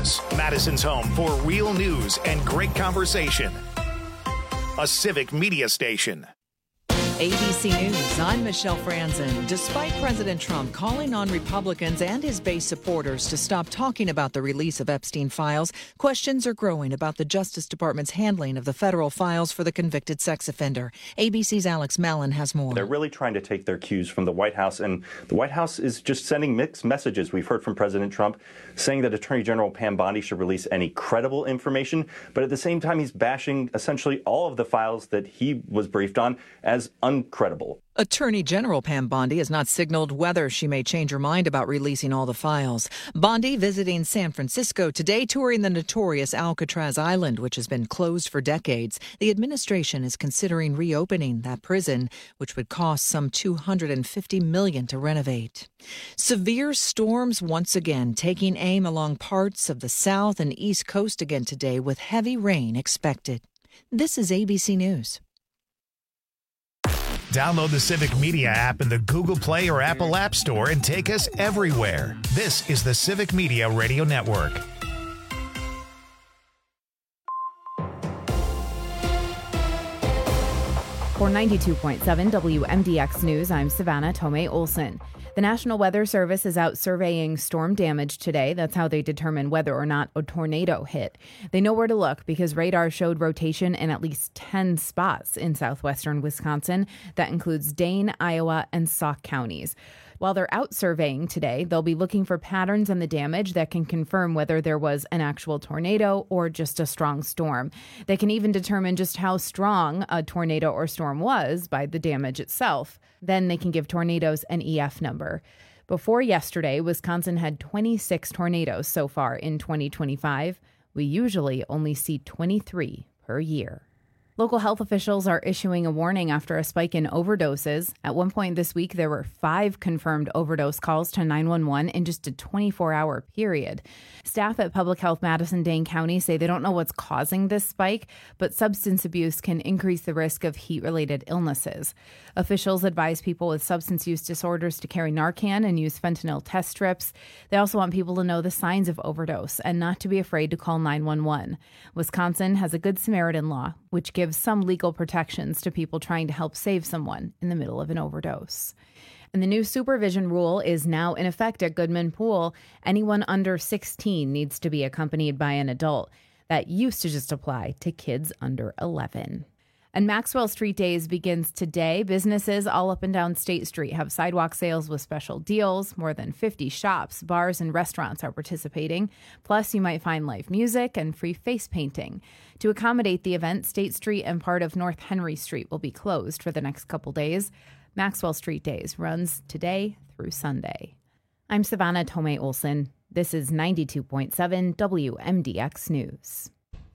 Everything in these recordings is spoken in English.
News, Madison's home for real news and great conversation. A civic media station. ABC News, I'm Michelle Franzen. Despite President Trump calling on Republicans and his base supporters to stop talking about the release of Epstein files, questions are growing about the Justice Department's handling of the federal files for the convicted sex offender. ABC's Alex Mallon has more. They're really trying to take their cues from the White House, and the White House is just sending mixed messages. We've heard from President Trump saying that Attorney General Pam Bondi should release any credible information, but at the same time, he's bashing essentially all of the files that he was briefed on as uncredible. Attorney General Pam Bondi has not signaled whether she may change her mind about releasing all the files. Bondi visiting San Francisco today, touring the notorious Alcatraz Island, which has been closed for decades. The administration is considering reopening that prison, which would cost some $250 million to renovate. Severe storms once again taking aim along parts of the south and east coast again today, with heavy rain expected. This is ABC News. Download the Civic Media app in the Google Play or Apple App Store and take us everywhere. This is the Civic Media Radio Network. For 92.7 WMDX News, I'm Savannah Tomei Olson. The National Weather Service is out surveying storm damage today. That's how they determine whether or not a tornado hit. They know where to look because radar showed rotation in at least 10 spots in southwestern Wisconsin. That includes Dane, Iowa, and Sauk counties. While they're out surveying today, they'll be looking for patterns in the damage that can confirm whether there was an actual tornado or just a strong storm. They can even determine just how strong a tornado or storm was by the damage itself. Then they can give tornadoes an EF number. Before yesterday, Wisconsin had 26 tornadoes so far in 2025. We usually only see 23 per year. Local health officials are issuing a warning after a spike in overdoses. At one point this week, there were 5 confirmed overdose calls to 911 in just a 24-hour period. Staff at Public Health Madison-Dane County say they don't know what's causing this spike, but substance abuse can increase the risk of heat-related illnesses. Officials advise people with substance use disorders to carry Narcan and use fentanyl test strips. They also want people to know the signs of overdose and not to be afraid to call 911. Wisconsin has a Good Samaritan law, which gives some legal protections to people trying to help save someone in the middle of an overdose. And the new supervision rule is now in effect at Goodman Pool. Anyone under 16 needs to be accompanied by an adult. That used to just apply to kids under 11. And Maxwell Street Days begins today. Businesses all up and down State Street have sidewalk sales with special deals. More than 50 shops, bars, and restaurants are participating. Plus, you might find live music and free face painting. To accommodate the event, State Street and part of North Henry Street will be closed for the next couple days. Maxwell Street Days runs today through Sunday. I'm Savannah Tomei Olson. This is 92.7 WMDX News.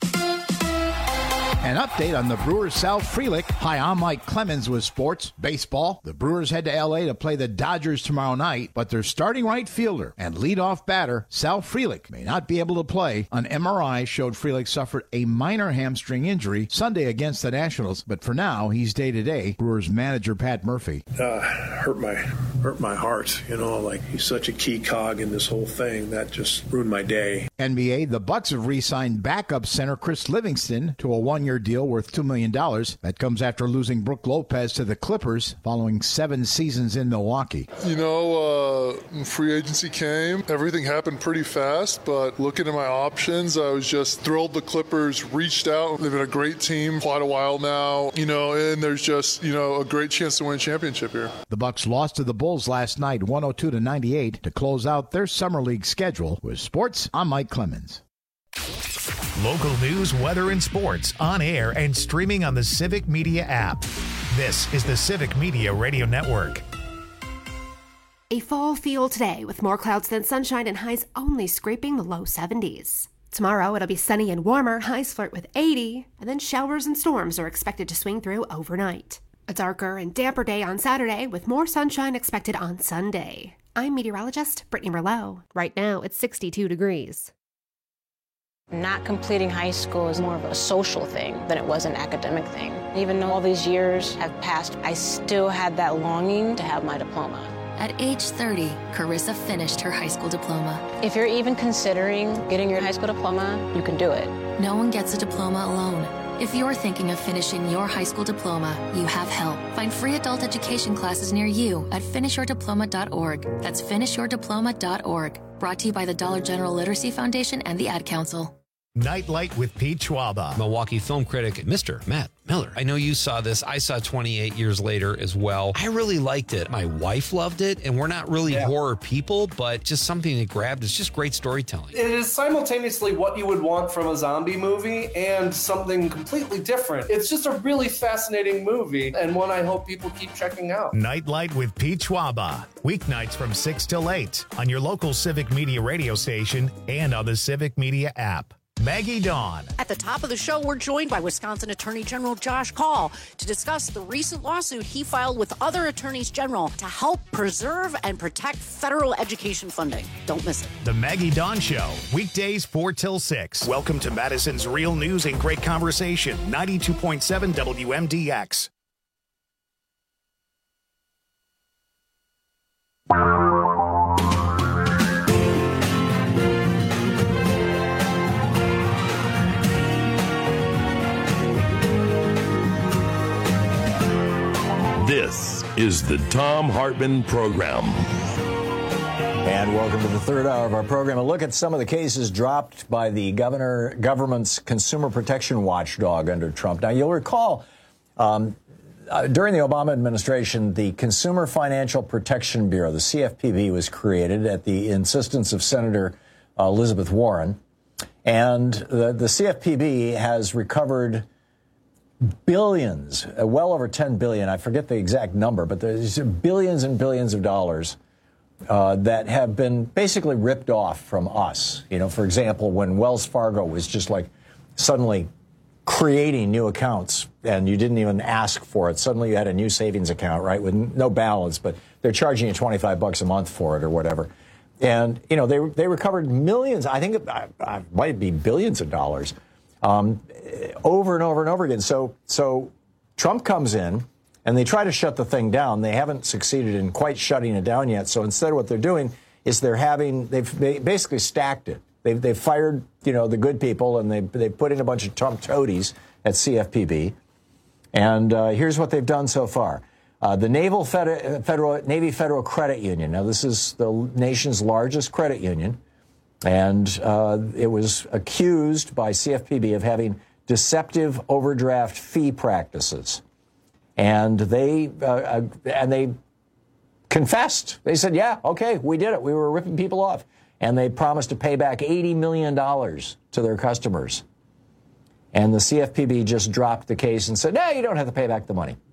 An update on the Brewers' Sal Frelick. Hi, I'm Mike Clemens with sports. Baseball. The Brewers head to L.A. to play the Dodgers tomorrow night, but their starting right fielder and leadoff batter, Sal Frelick, may not be able to play. An MRI showed Frelick suffered a minor hamstring injury Sunday against the Nationals, but for now, he's day-to-day. Brewers manager Pat Murphy. Hurt my heart, like he's such a key cog in this whole thing. That just ruined my day. NBA, the Bucks have re-signed backup center Chris Livingston to a one-year deal worth $2 million. That comes after losing Brook Lopez to the Clippers following 7 seasons in Milwaukee. Free agency came. Everything happened pretty fast, but looking at my options, I was just thrilled the Clippers reached out. They've been a great team quite a while now, and there's just, a great chance to win a championship here. The Bucks lost to the Bulls last night, 102-98, to close out their summer league schedule. With sports, I'm Mike Clemens. Local news, weather, and sports on air and streaming on the Civic Media app. This is the Civic Media Radio Network. A fall feel today with more clouds than sunshine and highs only scraping the low 70s. Tomorrow it'll be sunny and warmer, highs flirt with 80, and then showers and storms are expected to swing through overnight. A darker and damper day on Saturday with more sunshine expected on Sunday. I'm meteorologist Brittany Merlot. Right now it's 62 degrees. Not completing high school is more of a social thing than it was an academic thing. Even though all these years have passed, I still had that longing to have my diploma. At age 30, Carissa finished her high school diploma. If you're even considering getting your high school diploma, you can do it. No one gets a diploma alone. If you're thinking of finishing your high school diploma, you have help. Find free adult education classes near you at finishyourdiploma.org. That's finishyourdiploma.org. Brought to you by the Dollar General Literacy Foundation and the Ad Council. Nightlight with Pete Schwaba. Milwaukee film critic, Mr. Matt Miller. I know you saw this. I saw 28 years later as well. I really liked it. My wife loved it, and we're not really horror people, but just something that grabbed. It's just great storytelling. It is simultaneously what you would want from a zombie movie and something completely different. It's just a really fascinating movie, and one I hope people keep checking out. Nightlight with Pete Schwaba. Weeknights from 6 till 8 on your local Civic Media radio station and on the Civic Media app. Maggie Dawn. At the top of the show, we're joined by Wisconsin Attorney General Josh Kaul to discuss the recent lawsuit he filed with other attorneys general to help preserve and protect federal education funding. Don't miss it. The Maggie Dawn Show, weekdays 4 till 6. Welcome to Madison's Real News and Great Conversation, 92.7 WMDX. This is the Thom Hartmann Program. And welcome to the third hour of our program. A look at some of the cases dropped by the government's consumer protection watchdog under Trump. Now, you'll recall during the Obama administration, the Consumer Financial Protection Bureau, the CFPB, was created at the insistence of Senator Elizabeth Warren. And the CFPB has recovered billions, well over 10 billion. I forget the exact number, but there's billions and billions of dollars that have been basically ripped off from us. You know, for example, when Wells Fargo was just like suddenly creating new accounts and you didn't even ask for it. Suddenly you had a new savings account, right, with no balance, but they're charging you $25 a month for it or whatever. And, you know, they recovered millions. I think it might be billions of dollars. Over and over and over again. So Trump comes in and they try to shut the thing down. They haven't succeeded in quite shutting it down yet. So instead what they're doing is they basically stacked it. They've fired, you know, the good people and they put in a bunch of Trump toadies at CFPB. And here's what they've done so far. The Navy Federal Credit Union. Now this is the nation's largest credit union. And it was accused by CFPB of having deceptive overdraft fee practices. And they confessed. They said, yeah, okay, we did it. We were ripping people off. And they promised to pay back $80 million to their customers. And the CFPB just dropped the case and said, no, you don't have to pay back the money.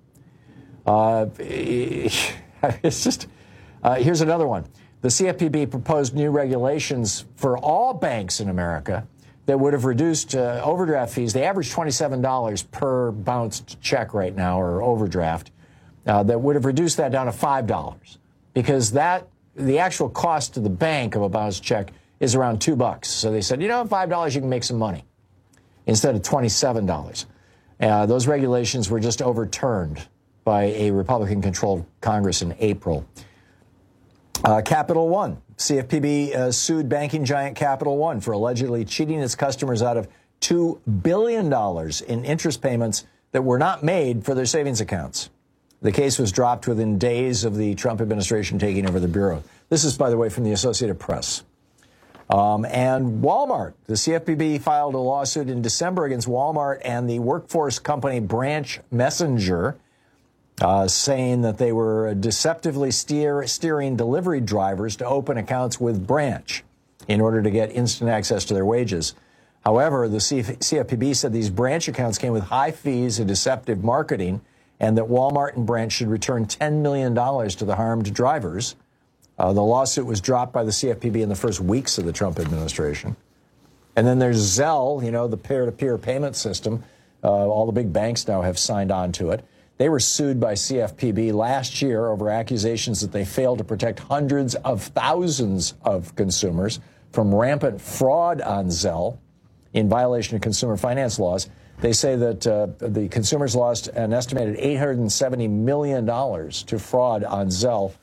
It's just, here's another one. The CFPB proposed new regulations for all banks in America that would have reduced overdraft fees. They average $27 per bounced check right now, or overdraft. That would have reduced that down to $5 because the actual cost to the bank of a bounced check is around $2. So they said, you know, $5 you can make some money instead of $27. Those regulations were just overturned by a Republican-controlled Congress in April. Capital One. CFPB sued banking giant Capital One for allegedly cheating its customers out of $2 billion in interest payments that were not made for their savings accounts. The case was dropped within days of the Trump administration taking over the bureau. This is, by the way, from the Associated Press. And Walmart. The CFPB filed a lawsuit in December against Walmart and the workforce company Branch Messenger, saying that they were deceptively steering delivery drivers to open accounts with Branch in order to get instant access to their wages. However, the CFPB said these Branch accounts came with high fees and deceptive marketing, and that Walmart and Branch should return $10 million to the harmed drivers. The lawsuit was dropped by the CFPB in the first weeks of the Trump administration. And then there's Zelle, you know, the peer-to-peer payment system. All the big banks now have signed on to it. They were sued by CFPB last year over accusations that they failed to protect hundreds of thousands of consumers from rampant fraud on Zelle in violation of consumer finance laws. They say that the consumers lost an estimated $870 million to fraud on Zelle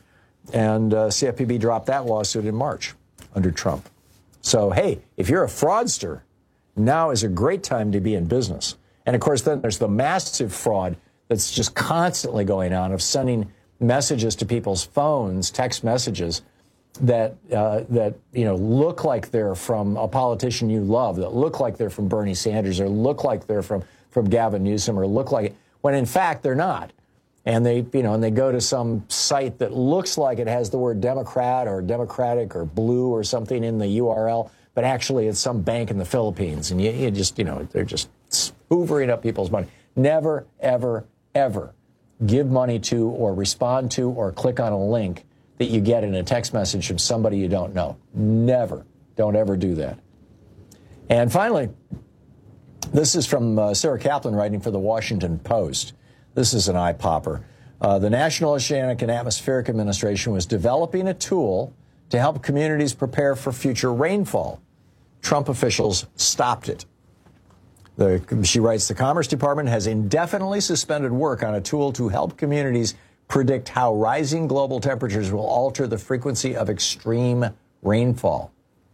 And CFPB dropped that lawsuit in March under Trump. So, hey, if you're a fraudster, now is a great time to be in business. And, of course, then there's the massive fraud that's just constantly going on of sending messages to people's phones, text messages, that look like they're from a politician you love, that look like they're from Bernie Sanders, or look like they're from Gavin Newsom, or look like, when in fact they're not. And they go to some site that looks like it has the word Democrat or Democratic or blue or something in the URL, but actually it's some bank in the Philippines. And you just, they're just hoovering up people's money. Never, ever, ever give money to or respond to or click on a link that you get in a text message from somebody you don't know. Never. Don't ever do that. And finally, this is from Sarah Kaplan writing for the Washington Post. This is an eye-popper. The National Oceanic and Atmospheric Administration was developing a tool to help communities prepare for future rainfall. Trump officials stopped it. She writes, the Commerce Department has indefinitely suspended work on a tool to help communities predict how rising global temperatures will alter the frequency of extreme rainfall.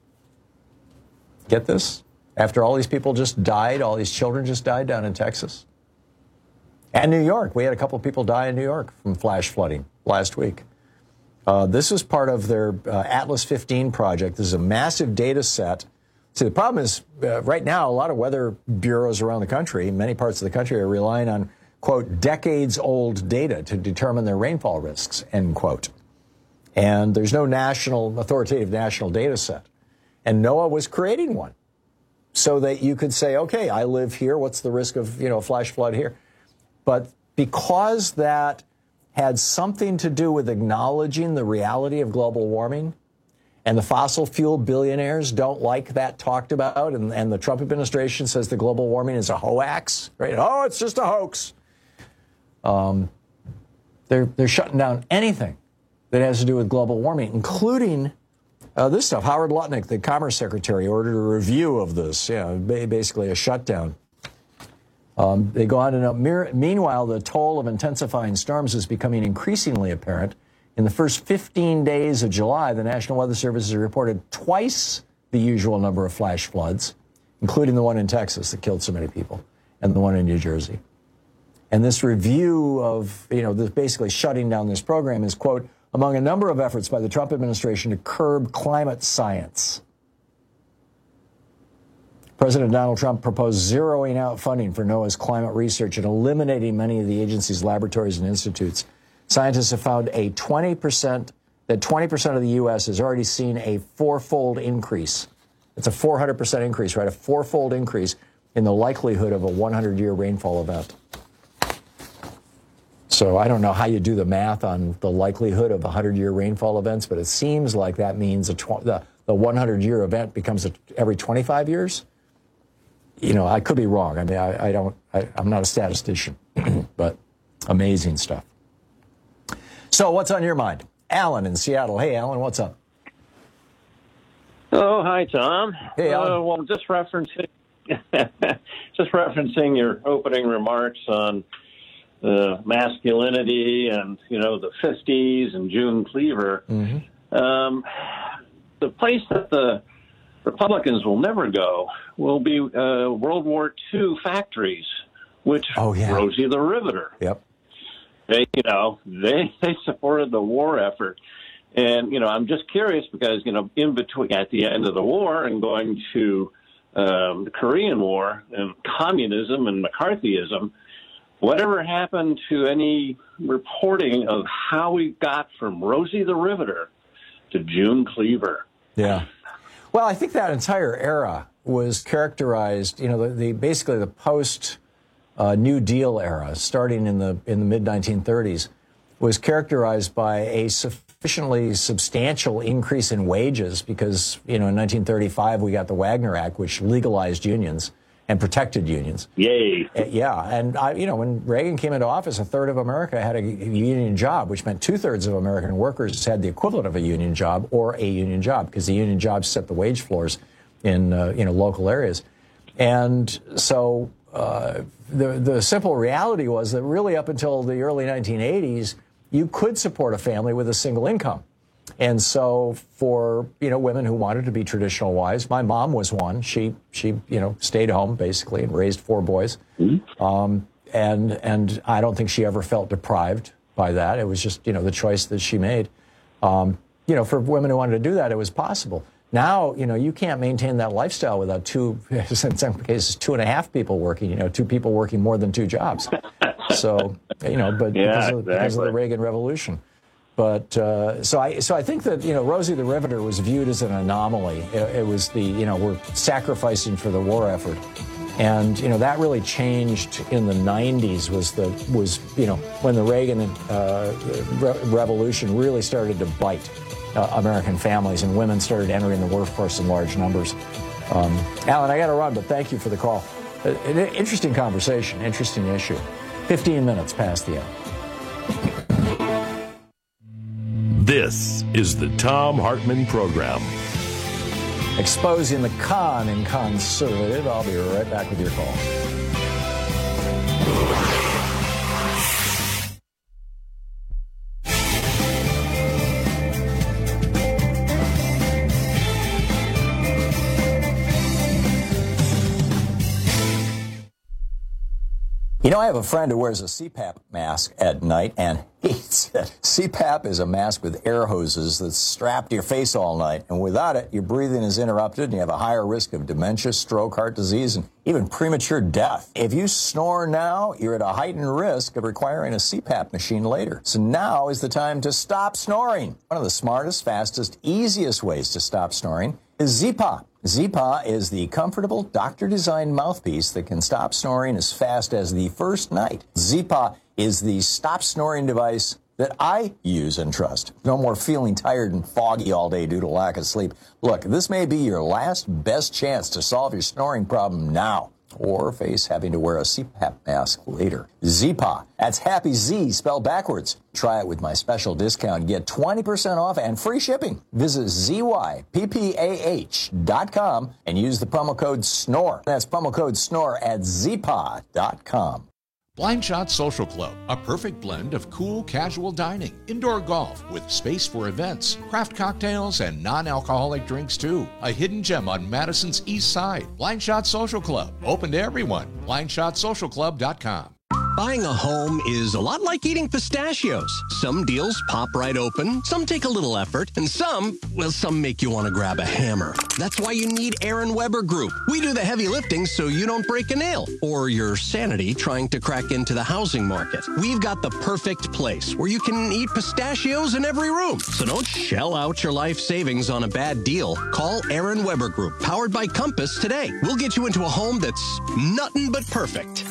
Get this? After all these people just died, all these children just died down in Texas. And New York. We had a couple of people die in New York from flash flooding last week. This was part of their Atlas 15 project. This is a massive data set. See, the problem is right now, a lot of weather bureaus around the country, many parts of the country, are relying on, quote, decades-old data to determine their rainfall risks, end quote. And there's no authoritative national data set. And NOAA was creating one so that you could say, okay, I live here. What's the risk of, flash flood here? But because that had something to do with acknowledging the reality of global warming, and the fossil fuel billionaires don't like that talked about, and the Trump administration says the global warming is a hoax, right? Oh, it's just a hoax. They're shutting down anything that has to do with global warming, including this stuff. Howard Lutnick, the Commerce Secretary, ordered a review of this, basically a shutdown. They go on to note, meanwhile, the toll of intensifying storms is becoming increasingly apparent. In the first 15 days of July, the National Weather Service has reported twice the usual number of flash floods, including the one in Texas that killed so many people, and the one in New Jersey. And this review of, basically shutting down this program is, quote, among a number of efforts by the Trump administration to curb climate science. President Donald Trump proposed zeroing out funding for NOAA's climate research and eliminating many of the agency's laboratories and institutes. Scientists have found that 20% of the U.S. has already seen a fourfold increase. It's a 400% increase, right? A fourfold increase in the likelihood of a 100-year rainfall event. So I don't know how you do the math on the likelihood of 100-year rainfall events, but it seems like that means the 100-year event becomes every 25 years. I could be wrong. I mean, I'm not a statistician, but amazing stuff. So what's on your mind? Alan in Seattle. Hey, Alan, what's up? Oh, hi, Tom. Hey, Alan. Well, just referencing your opening remarks on masculinity and, the 50s and June Cleaver. Mm-hmm. The place that the Republicans will never go will be World War II factories, which Rosie the Riveter. Yep. They supported the war effort. And, I'm just curious because, in between, at the end of the war and going to the Korean War and communism and McCarthyism, whatever happened to any reporting of how we got from Rosie the Riveter to June Cleaver? Yeah. Well, I think that entire era was characterized, basically the post New Deal era, starting in the mid-1930s, was characterized by a sufficiently substantial increase in wages because, in 1935 we got the Wagner Act, which legalized unions and protected unions. Yay. Yeah, and when Reagan came into office, a third of America had a union job, which meant 2/3 of American workers had the equivalent of a union job or a union job, because the union jobs set the wage floors in local areas. And so the simple reality was that really up until the early 1980s, you could support a family with a single income. And so for, women who wanted to be traditional wives, my mom was one. She stayed home basically and raised 4 boys. And I don't think she ever felt deprived by that. It was just, the choice that she made. For women who wanted to do that, it was possible. Now, you can't maintain that lifestyle without in some cases, 2.5 people working, 2 people working more than 2 jobs. So, because of the Reagan Revolution. But so I think that, Rosie the Riveter was viewed as an anomaly. It was we're sacrificing for the war effort. And, that really changed in the 90s when the Reagan Revolution really started to bite American families and women started entering the workforce in large numbers. Alan, I got to run, but thank you for the call. An interesting conversation, interesting issue. 15 minutes past the hour. This is the Thom Hartmann Program. Exposing the con in conservative. I'll be right back with your call. I have a friend who wears a CPAP mask at night and hates it. CPAP is a mask with air hoses that's strapped to your face all night, and without it, your breathing is interrupted and you have a higher risk of dementia, stroke, heart disease, and even premature death. If you snore now, you're at a heightened risk of requiring a CPAP machine later. So now is the time to stop snoring. One of the smartest, fastest, easiest ways to stop snoring is Zyppah. Zyppah is the comfortable, doctor-designed mouthpiece that can stop snoring as fast as the first night. Zyppah is the stop snoring device that I use and trust. No more feeling tired and foggy all day due to lack of sleep. Look, this may be your last best chance to solve your snoring problem now, or face having to wear a CPAP mask later. Zyppah. That's Happy Z spelled backwards. Try it with my special discount. Get 20% off and free shipping. Visit ZYPPAH.com and use the promo code SNORE. That's promo code SNORE at Zyppah.com. Blind Shot Social Club, a perfect blend of cool, casual dining, indoor golf with space for events, craft cocktails, and non-alcoholic drinks too. A hidden gem on Madison's East Side. Blind Shot Social Club, open to everyone. BlindShotSocialClub.com. Buying a home is a lot like eating pistachios. Some deals pop right open, some take a little effort, and some make you want to grab a hammer. That's why you need Aaron Weber Group. We do the heavy lifting so you don't break a nail or your sanity trying to crack into the housing market. We've got the perfect place where you can eat pistachios in every room. So don't shell out your life savings on a bad deal. Call Aaron Weber Group, powered by Compass, today. We'll get you into a home that's nothing but perfect.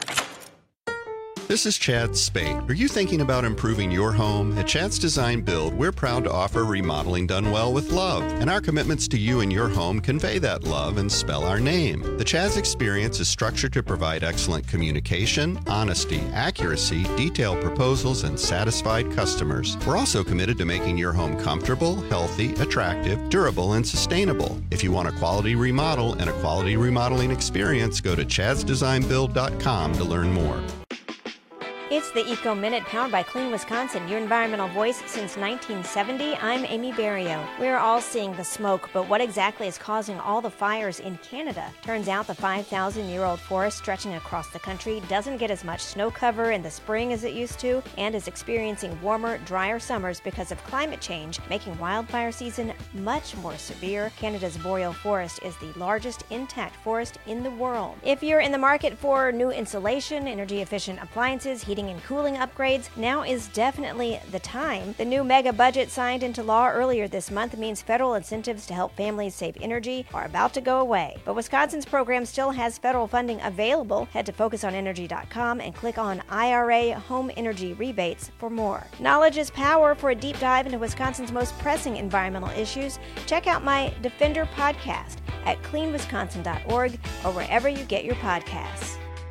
This is Chad Spate. Are you thinking about improving your home? At Chad's Design Build, we're proud to offer remodeling done well with love, and our commitments to you and your home convey that love and spell our name. The Chad's experience is structured to provide excellent communication, honesty, accuracy, detailed proposals, and satisfied customers. We're also committed to making your home comfortable, healthy, attractive, durable, and sustainable. If you want a quality remodel and a quality remodeling experience, go to chadsdesignbuild.com to learn more. It's the Eco Minute, powered by Clean Wisconsin, your environmental voice since 1970. I'm Amy Barrio. We're all seeing the smoke, but what exactly is causing all the fires in Canada? Turns out the 5,000-year-old forest stretching across the country doesn't get as much snow cover in the spring as it used to, and is experiencing warmer, drier summers because of climate change, making wildfire season much more severe. Canada's boreal forest is the largest intact forest in the world. If you're in the market for new insulation, energy-efficient appliances, heating and cooling upgrades, now is definitely the time. The new mega budget signed into law earlier this month means federal incentives to help families save energy are about to go away. But Wisconsin's program still has federal funding available. Head to focusonenergy.com and click on IRA Home Energy Rebates for more. Knowledge is power. For a deep dive into Wisconsin's most pressing environmental issues, check out my Defender podcast at cleanwisconsin.org or wherever you get your podcasts.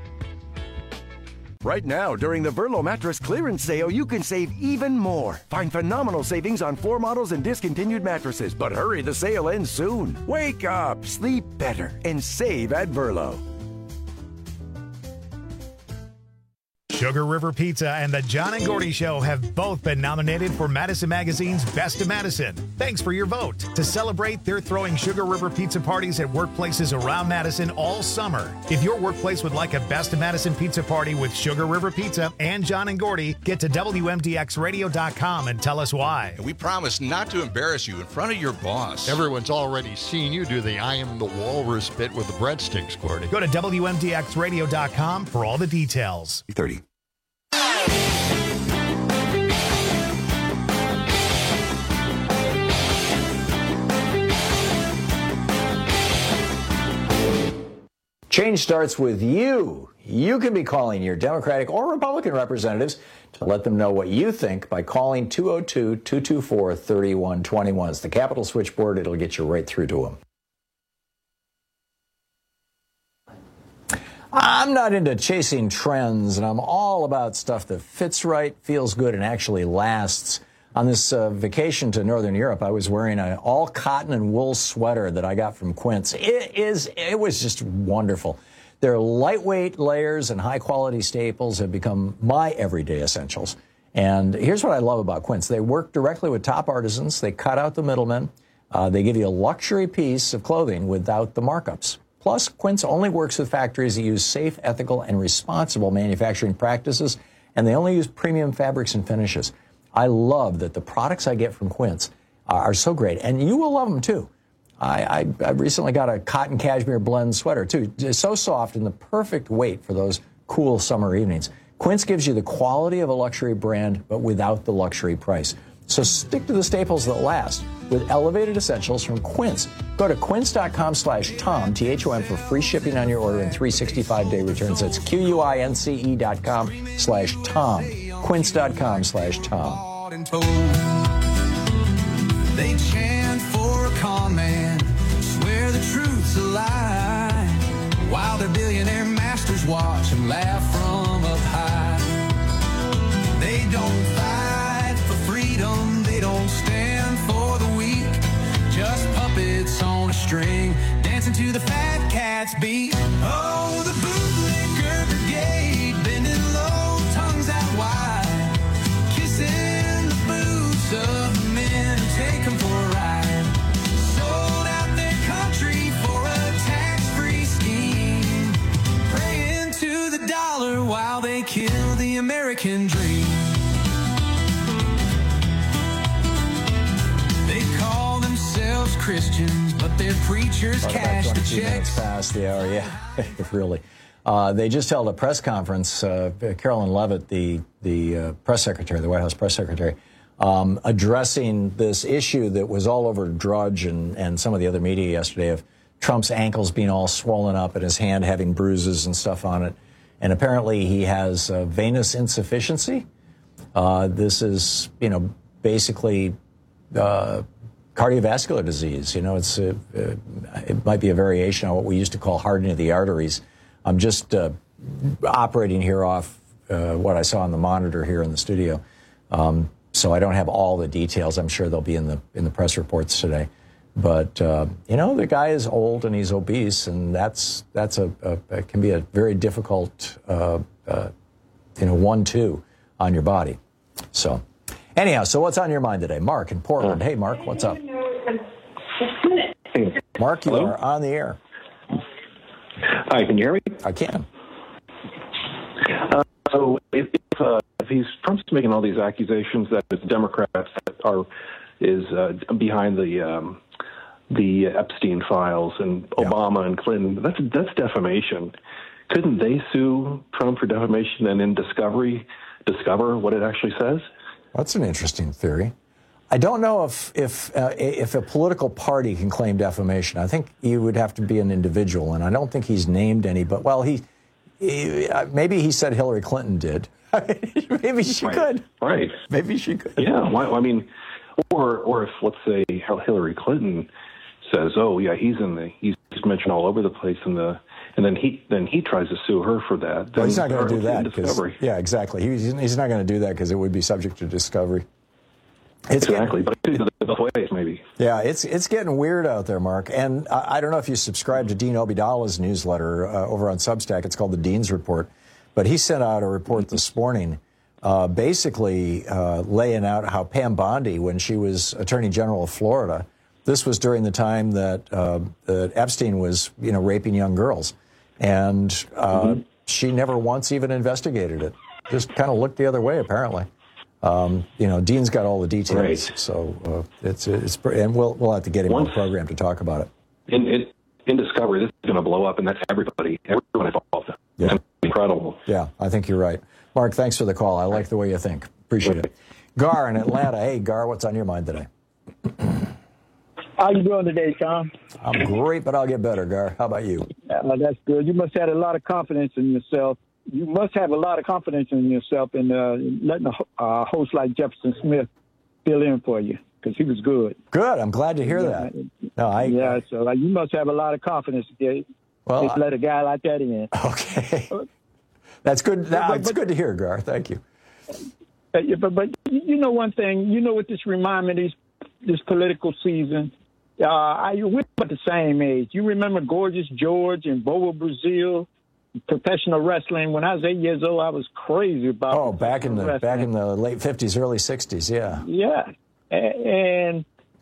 Right now, during the Verlo Mattress Clearance Sale, you can save even more. Find phenomenal savings on floor models and discontinued mattresses. But hurry, the sale ends soon. Wake up, sleep better, and save at Verlo. Sugar River Pizza and the John and Gordy Show have both been nominated for Madison Magazine's Best of Madison. Thanks for your vote. To celebrate, they're throwing Sugar River Pizza parties at workplaces around Madison all summer. If your workplace would like a Best of Madison pizza party with Sugar River Pizza and John and Gordy, get to WMDXradio.com and tell us why. We promise not to embarrass you in front of your boss. Everyone's already seen you do the I am the walrus bit with the breadsticks, Gordy. Go to WMDXradio.com for all the details. 30. Change starts with you. You can be calling your Democratic or Republican representatives to let them know what you think by calling 202-224-3121. It's the Capitol switchboard. It'll get you right through to them. I'm not into chasing trends, and I'm all about stuff that fits right, feels good, and actually lasts. On this vacation to Northern Europe, I was wearing an all-cotton and wool sweater that I got from Quince. It was just wonderful. Their lightweight layers and high-quality staples have become my everyday essentials. And here's what I love about Quince. They work directly with top artisans. They cut out the middlemen. They give you a luxury piece of clothing without the markups. Plus, Quince only works with factories that use safe, ethical, and responsible manufacturing practices, and they only use premium fabrics and finishes. I love that the products I get from Quince are so great, and you will love them, too. I recently got a cotton cashmere blend sweater, too. It's so soft and the perfect weight for those cool summer evenings. Quince gives you the quality of a luxury brand, but without the luxury price. So stick to the staples that last with elevated essentials from Quince. Go to quince.com/Tom, T-H-O-M, for free shipping on your order and 365-day returns. That's QUINCE.com/Tom. Quince.com/Tom. They chant for a con man, swear the truth's a lie, while their billionaire masters watch and laugh from up high. They don't fight for freedom, they don't stand for the weak, just puppets on a string, dancing to the fat cat's beat. Oh, the bootlicker brigade, bending low, tongues out wide, kissing the boots of men who take them for a ride. Sold out their country for a tax-free scheme, praying to the dollar while they kill the American dream. They call themselves Christians, but their preachers cash the checks. Past the hour, yeah, really. They just held a press conference. Carolyn Leavitt, the press secretary, the White House press secretary, addressing this issue that was all over Drudge and some of the other media yesterday of Trump's ankles being all swollen up and his hand having bruises and stuff on it. And apparently he has venous insufficiency. This is, basically cardiovascular disease. It might be a variation on what we used to call hardening of the arteries. I'm just operating here off what I saw on the monitor here in the studio. So I don't have all the details. I'm sure they'll be in the press reports today. But the guy is old and he's obese, and that's can be a very difficult 1-2 on your body. So anyhow, so what's on your mind today, Mark in Portland? Hey, Mark, what's up? Mark, you are on the air. Hi, can you hear me? I can. So if Trump's making all these accusations that it's Democrats that is behind the Epstein files and Obama and Clinton, that's defamation. Couldn't they sue Trump for defamation and in discover what it actually says? That's an interesting theory. I don't know if a political party can claim defamation. I think you would have to be an individual, and I don't think he's named any. But maybe he said Hillary Clinton did. Maybe she could. Right. Maybe she could. Yeah. Or if let's say Hillary Clinton says, "Oh yeah, he's mentioned all over the place in the." And then he tries to sue her for that. Well, he's not going to do that. Yeah, exactly. He's not going to do that because it would be subject to discovery. Exactly, but both ways maybe. Yeah, it's getting weird out there, Mark. And I don't know if you subscribe to Dean Obeidallah's newsletter over on Substack. It's called the Dean's Report. But he sent out a report this morning basically laying out how Pam Bondi, when she was Attorney General of Florida, this was during the time that Epstein was, raping young girls. And she never once even investigated it. Just kind of looked the other way, apparently. Dean's got all the details. Right. So it's and we'll have to get him on the program to talk about it. In Discovery, this is going to blow up, and that's everyone involved. Yeah. It's incredible. Yeah, I think you're right. Mark, thanks for the call. I like the way you think. Appreciate it. Gar in Atlanta. Hey, Gar, what's on your mind today? How you doing today, Tom? I'm great, but I'll get better, Gar. How about you? That's good. You must have a lot of confidence in yourself. You must have a lot of confidence in yourself in letting a host like Jefferson Smith fill in for you, because he was good. Good. I'm glad to hear that. No, so you must have a lot of confidence. Well, just let a guy like that in. Okay. That's good. It's good to hear, Gar. Thank you. But you know one thing. You know what this reminds me of, this political season? We're about the same age. You remember Gorgeous George and Bobo Brazil, professional wrestling? When I was 8 years old, I was crazy about. Oh, back in the late 50s, early 60s, yeah. Yeah, and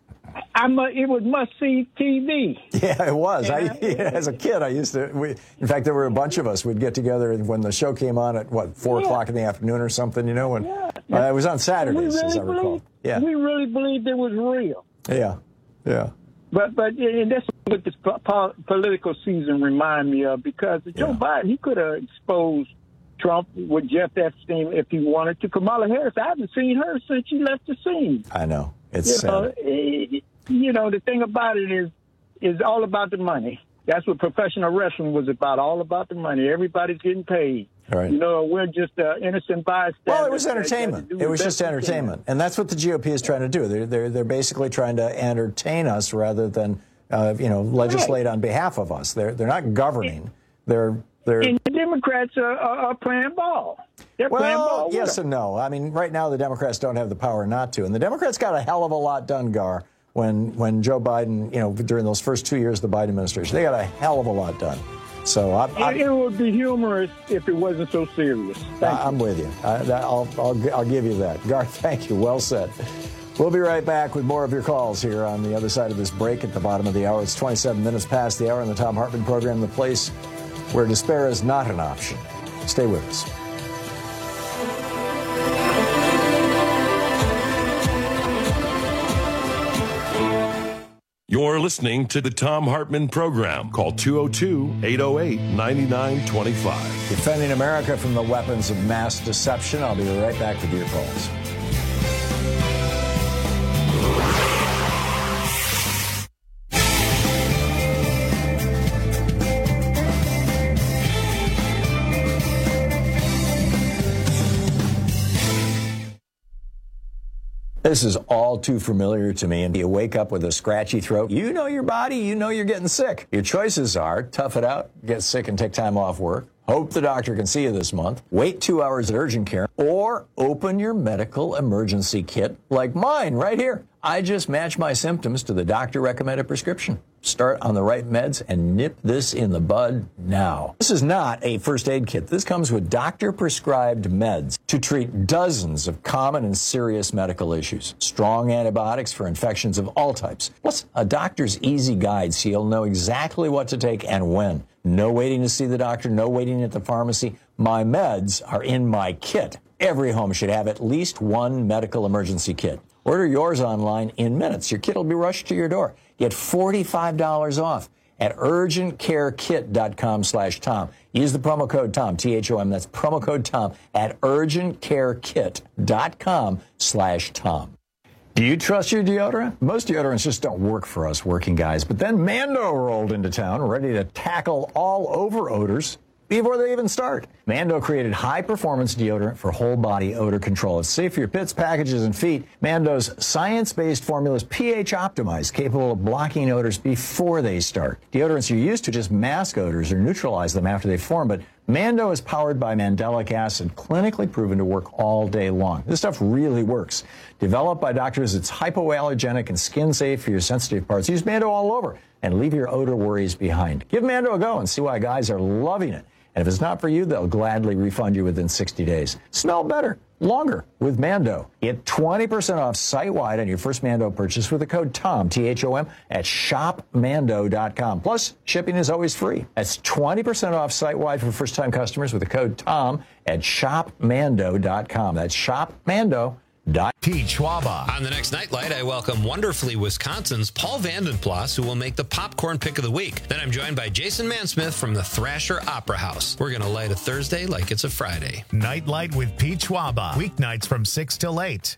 it was must-see TV. Yeah, it was. As a kid, I used to. In fact, there were a bunch of us. We'd get together when the show came on at 4 o'clock in the afternoon or something. It was on Saturdays, as I recall. Yeah, we really believed it was real. Yeah. But that's what this political season remind me of, because Joe Biden, he could have exposed Trump with Jeff Epstein if he wanted to. Kamala Harris, I haven't seen her since she left the scene. I know. It's sad. The thing about it is all about the money. That's what professional wrestling was about, all about the money. Everybody's getting paid. Right. We're just innocent bystanders. Well, it was entertainment. It was just entertainment. And that's what the GOP is trying to do. They're basically trying to entertain us rather than, legislate on behalf of us. They're not governing. And the Democrats are playing ball. They're playing ball. Yes and no. I mean, right now the Democrats don't have the power not to. And the Democrats got a hell of a lot done, Gar, when Joe Biden, during those first 2 years of the Biden administration. They got a hell of a lot done. So it would be humorous if it wasn't so serious. I'm with you. I'll give you that. Gar, thank you. Well said. We'll be right back with more of your calls here on the other side of this break at the bottom of the hour. It's 27 minutes past the hour on the Thom Hartmann program, the place where despair is not an option. Stay with us. You're listening to the Thom Hartmann program. Call 202-808-9925. Defending America from the weapons of mass deception. I'll be right back with your calls. This is all too familiar to me. And you wake up with a scratchy throat. You know your body. You know you're getting sick. Your choices are tough it out, get sick and take time off work, hope the doctor can see you this month, wait 2 hours at urgent care, or open your medical emergency kit like mine right here. I just match my symptoms to the doctor-recommended prescription. Start on the right meds and nip this in the bud now. This is not a first aid kit. This comes with doctor-prescribed meds to treat dozens of common and serious medical issues. Strong antibiotics for infections of all types. Plus, a doctor's easy guide so you'll know exactly what to take and when. No waiting to see the doctor, no waiting at the pharmacy. My meds are in my kit. Every home should have at least one medical emergency kit. Order yours online in minutes. Your kit will be rushed to your door. Get $45 off at urgentcarekit.com/Tom. Use the promo code Tom, T-H-O-M. That's promo code Tom at urgentcarekit.com/Tom. Do you trust your deodorant? Most deodorants just don't work for us working guys. But then Mando rolled into town, ready to tackle all over odors before they even start. Mando created high-performance deodorant for whole-body odor control. It's safe for your pits, packages, and feet. Mando's science-based formula is pH-optimized, capable of blocking odors before they start. Deodorants you're used to just mask odors or neutralize them after they form, but Mando is powered by mandelic acid, clinically proven to work all day long. This stuff really works. Developed by doctors, it's hypoallergenic and skin-safe for your sensitive parts. Use Mando all over and leave your odor worries behind. Give Mando a go and see why guys are loving it. And if it's not for you, they'll gladly refund you within 60 days. Smell better, longer with Mando. Get 20% off site-wide on your first Mando purchase with the code TOM, T-H-O-M, at shopmando.com. Plus, shipping is always free. That's 20% off site-wide for first-time customers with the code TOM at shopmando.com. That's shopmando.com. Pete Schwaba. On the next Nightlight, I welcome Wonderfully Wisconsin's Paul Vandenplas, who will make the popcorn pick of the week. Then I'm joined by Jason Mansmith from the Thrasher Opera House. We're going to light a Thursday like it's a Friday. Nightlight with Pete Schwaba. Weeknights from 6 till 8.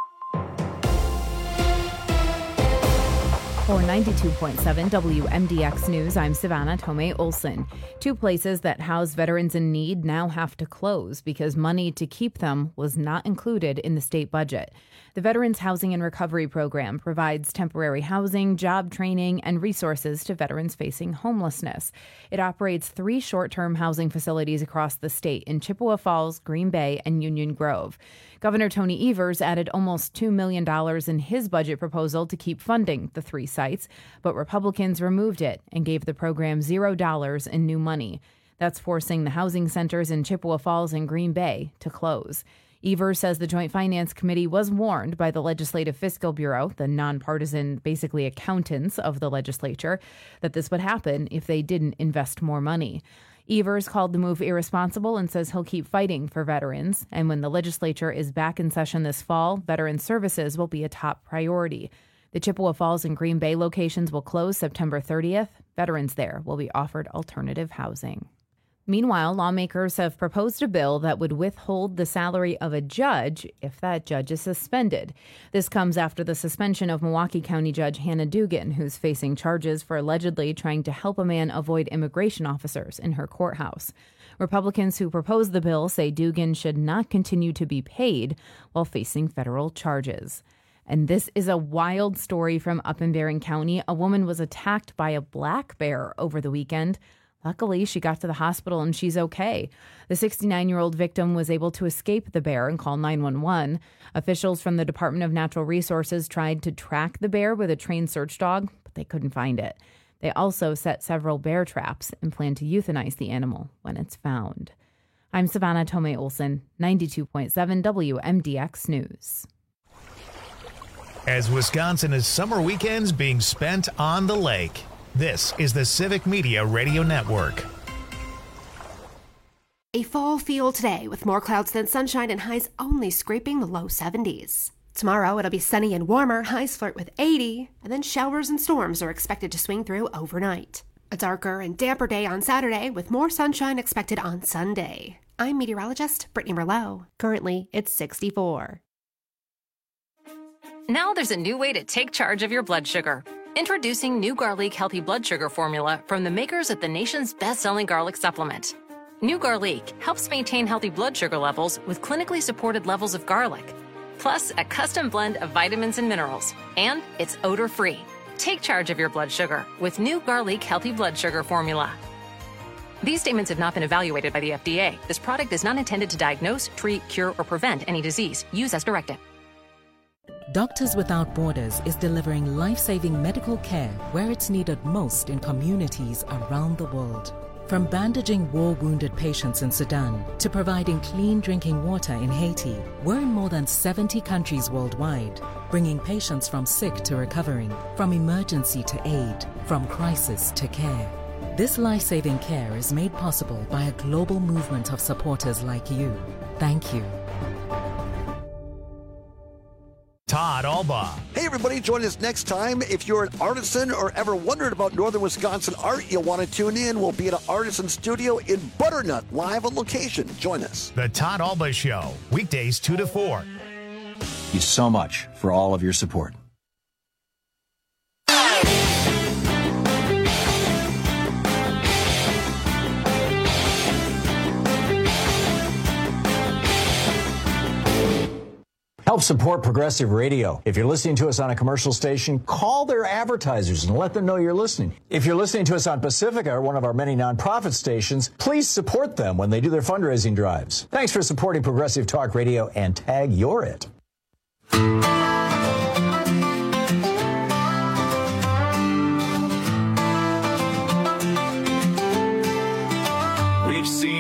For 92.7 WMDX News, I'm Savannah Tomei Olson. 2 places that house veterans in need now have to close because money to keep them was not included in the state budget. The Veterans Housing and Recovery Program provides temporary housing, job training, and resources to veterans facing homelessness. It operates 3 short-term housing facilities across the state in Chippewa Falls, Green Bay, and Union Grove. Governor Tony Evers added almost $2 million in his budget proposal to keep funding the 3 sites, but Republicans removed it and gave the program $0 in new money. That's forcing the housing centers in Chippewa Falls and Green Bay to close. Evers says the Joint Finance Committee was warned by the Legislative Fiscal Bureau, the nonpartisan, basically accountants of the legislature, that this would happen if they didn't invest more money. Evers called the move irresponsible and says he'll keep fighting for veterans. And when the legislature is back in session this fall, veteran services will be a top priority. The Chippewa Falls and Green Bay locations will close September 30th. Veterans there will be offered alternative housing. Meanwhile, lawmakers have proposed a bill that would withhold the salary of a judge if that judge is suspended. This comes after the suspension of Milwaukee County Judge Hannah Dugan, who's facing charges for allegedly trying to help a man avoid immigration officers in her courthouse. Republicans who proposed the bill say Dugan should not continue to be paid while facing federal charges. And this is a wild story from up in Barron County. A woman was attacked by a black bear over the weekend. Luckily, she got to the hospital and she's okay. The 69-year-old victim was able to escape the bear and call 911. Officials from the Department of Natural Resources tried to track the bear with a trained search dog, but they couldn't find it. They also set several bear traps and plan to euthanize the animal when it's found. I'm Savannah Tomei Olson, 92.7 WMDX News. As Wisconsin is summer weekends being spent on the lake. This is the Civic Media Radio Network. A fall feel today with more clouds than sunshine and highs only scraping the low 70s. Tomorrow it'll be sunny and warmer, highs flirt with 80, and then showers and storms are expected to swing through overnight. A darker and damper day on Saturday with more sunshine expected on Sunday. I'm meteorologist Brittany Merlot. Currently, it's 64. Now there's a new way to take charge of your blood sugar. Introducing New Garlic Healthy Blood Sugar Formula from the makers of the nation's best-selling garlic supplement. New Garlic helps maintain healthy blood sugar levels with clinically supported levels of garlic, plus a custom blend of vitamins and minerals, and it's odor-free. Take charge of your blood sugar with New Garlic Healthy Blood Sugar Formula. These statements have not been evaluated by the FDA. This product is not intended to diagnose, treat, cure, or prevent any disease. Use as directed. Doctors Without Borders is delivering life-saving medical care where it's needed most in communities around the world. From bandaging war-wounded patients in Sudan to providing clean drinking water in Haiti, we're in more than 70 countries worldwide, bringing patients from sick to recovering, from emergency to aid, from crisis to care. This life-saving care is made possible by a global movement of supporters like you. Thank you. Todd Alba. Hey, everybody, join us next time. If you're an artisan or ever wondered about Northern Wisconsin art, you'll want to tune in. We'll be at an artisan studio in Butternut, live on location. Join us. The Todd Alba Show, weekdays 2 to 4. Thank you so much for all of your support. Help support Progressive Radio. If you're listening to us on a commercial station, call their advertisers and let them know you're listening. If you're listening to us on Pacifica, one of our many nonprofit stations, please support them when they do their fundraising drives. Thanks for supporting Progressive Talk Radio and tag you're it. We've seen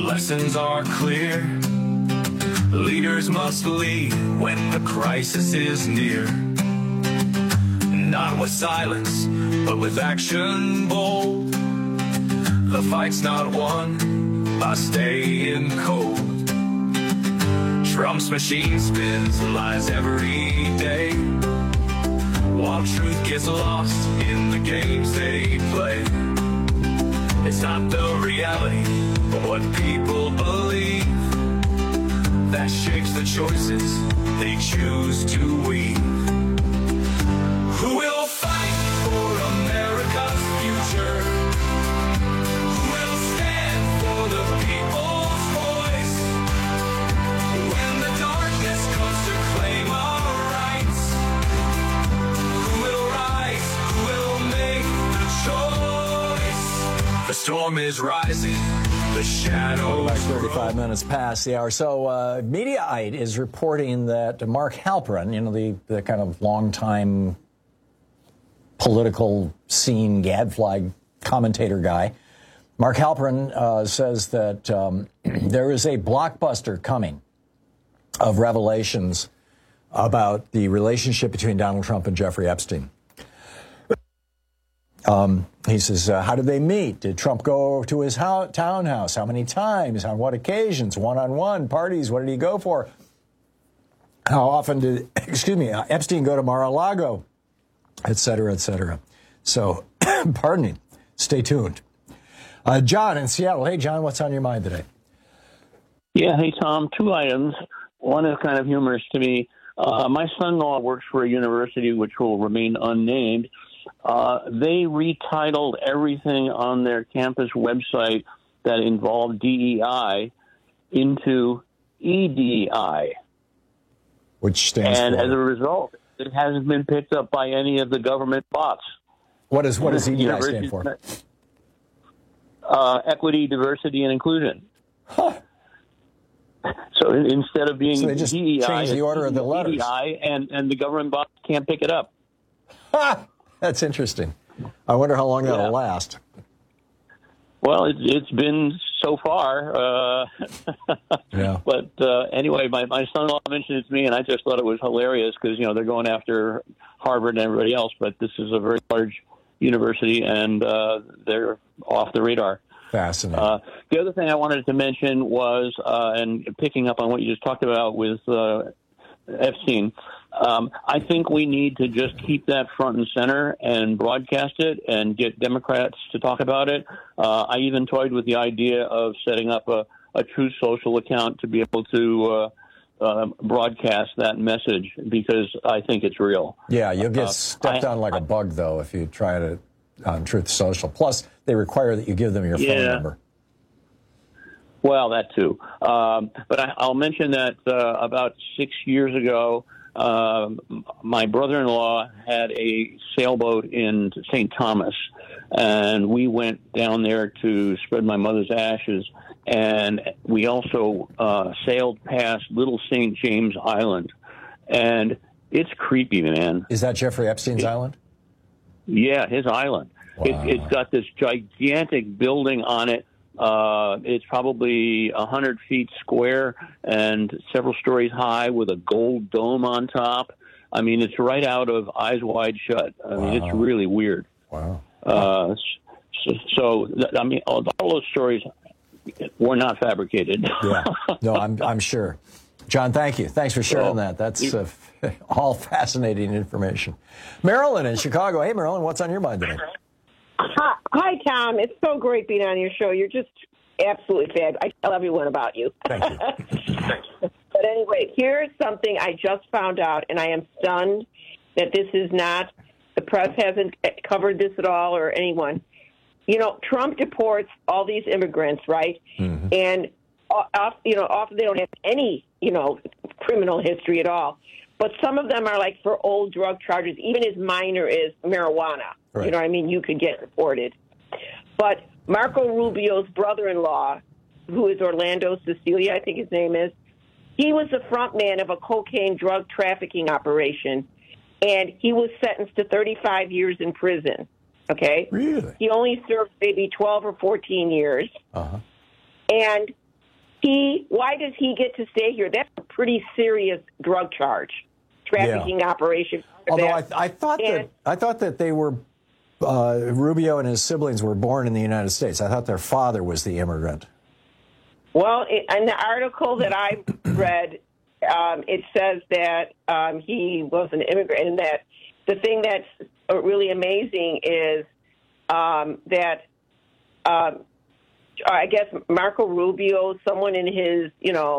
lessons are clear. Leaders must lead when the crisis is near. Not with silence, but with action bold. The fight's not won by staying cold. Trump's machine spins lies every day, while truth gets lost in the games they play. It's not the reality, but what people believe that shapes the choices they choose to weave. Who will fight for America's future? Who will stand for the people's voice? When the darkness comes to claim our rights, who will rise? Who will make the choice? The storm is rising. The shadows. Back 35 minutes past the hour. So, Mediaite is reporting that Mark Halperin, the kind of longtime political scene gadfly commentator guy, Mark Halperin says that there is a blockbuster coming of revelations about the relationship between Donald Trump and Jeffrey Epstein. He says, how did they meet? Did Trump go to his townhouse? How many times? On what occasions? One-on-one parties? What did he go for? How often did, Epstein go to Mar-a-Lago? Et cetera, et cetera. So, pardon me. Stay tuned. John in Seattle. Hey, John, what's on your mind today? Yeah, hey, Tom. 2 items. One is kind of humorous to me. My son-in-law works for a university which will remain unnamed. They retitled everything on their campus website that involved DEI into EDI. Which stands and for? as a result, it hasn't been picked up by any of the government bots. What does EDI stand for? Equity, diversity, and inclusion. Huh. So instead of being so they just DEI, change the order of the letters. EDI, and the government bots can't pick it up. Ha! That's interesting. I wonder how long that'll last. Well, it's been so far. Yeah. But anyway, my son-in-law mentioned it to me, and I just thought it was hilarious because, they're going after Harvard and everybody else, but this is a very large university, and they're off the radar. Fascinating. The other thing I wanted to mention was, and picking up on what you just talked about with Epstein, I think we need to just keep that front and center and broadcast it and get Democrats to talk about it. I even toyed with the idea of setting up a Truth Social account to be able to broadcast that message because I think it's real. Yeah, you'll get stepped on like a bug, though, if you try to on Truth Social. Plus, they require that you give them your phone number. Well, that too. But I'll mention that about 6 years ago, my brother-in-law had a sailboat in St. Thomas, and we went down there to spread my mother's ashes, and we also sailed past Little St. James Island, and it's creepy, man. Is that Jeffrey Epstein's island? Yeah, his island. Wow. It's got this gigantic building on it. It's probably 100 feet square and several stories high with a gold dome on top. I mean, it's right out of Eyes Wide Shut. I mean, it's really weird. Wow. I mean, all those stories were not fabricated. Yeah. No, I'm sure. John, thank you. Thanks for sharing that. That's all fascinating information. Marilyn in Chicago. Hey, Marilyn, what's on your mind today? Hi, Tom. It's so great being on your show. You're just absolutely fab. I tell everyone about you. Thank you. But anyway, here's something I just found out, and I am stunned that this is not, the press hasn't covered this at all or anyone. Trump deports all these immigrants, right? Mm-hmm. And often they don't have any, criminal history at all. But some of them are like for old drug charges, even as minor as marijuana. Right. You know what I mean? You could get deported. But Marco Rubio's brother-in-law, who is Orlando Cecilia, I think his name is, he was the front man of a cocaine drug trafficking operation, and he was sentenced to 35 years in prison. Okay? Really? He only served maybe 12 or 14 years. Uh-huh. And Why does he get to stay here? That's a pretty serious drug charge, trafficking operation. Although I thought that they were Rubio and his siblings were born in the United States. I thought their father was the immigrant. Well, in the article that I read, it says that he was an immigrant, and that the thing that's really amazing is that I guess Marco Rubio, someone in his